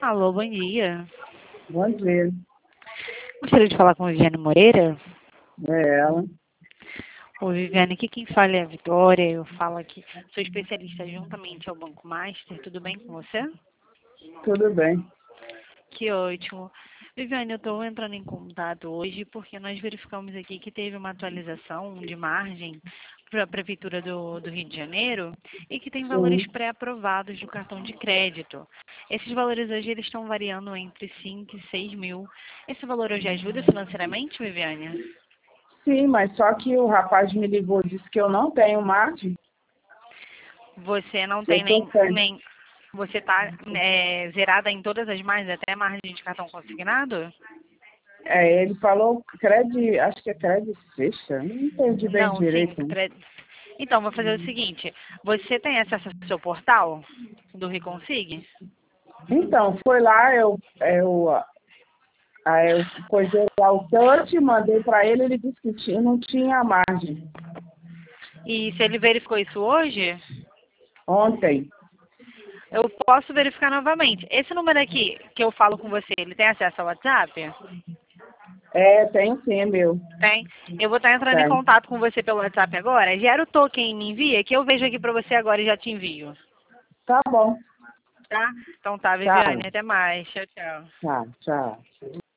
Alô, bom dia. Bom dia. Gostaria de falar com a Viviane Moreira. É ela. Ô, Viviane, aqui quem fala é a Vitória. Eu falo aqui, sou especialista juntamente ao Banco Master. Tudo bem com você? Tudo bem. Que ótimo. Viviane, eu estou entrando em contato hoje porque nós verificamos aqui que teve uma atualização de margem para a Prefeitura do Rio de Janeiro e que tem valores Sim. pré-aprovados do cartão de crédito. Esses valores hoje eles estão variando entre 5 e 6 mil. Esse valor hoje ajuda financeiramente, Viviane? Sim, mas só que o rapaz me ligou e disse que eu não tenho margem. Você não Eu tem tô sem. nem você está zerada em todas as margens, até margem de cartão consignado? Ele falou crédito, acho que é crédito fecha. Não entendi bem Não, sim. direito. Então, vou fazer o seguinte. Você tem acesso ao seu portal do Reconsig? Então, foi lá, eu coisei lá o touch, mandei para ele, ele disse que não tinha margem. E se ele verificou isso hoje, Ontem. eu posso verificar novamente. Esse número aqui que eu falo com você, ele tem acesso ao WhatsApp? Tem sim, é meu. Tem. Eu vou estar entrando em Tem. contato com você pelo WhatsApp agora. Gera o token e me envia, que eu vejo aqui para você agora e já te envio. Tá bom. Tá? Então tá, Tá, Viviane. Até mais. Tchau, tchau. tá, tchau.